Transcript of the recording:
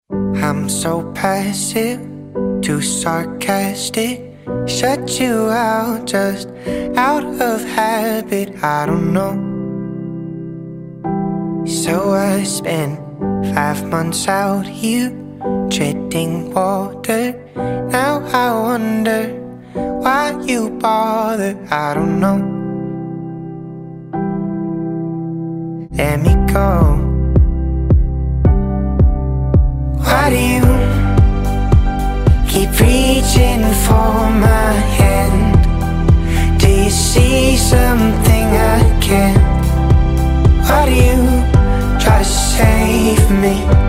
I'm so passive, too sarcastic. Shut you out just out of habit. I don't know. So I spent 5 months out here treading water. Now I wonder why you bother. I don't know. Let me go. Why do you keep reaching for my hand? Do you see something I can't? Why do you try to save me?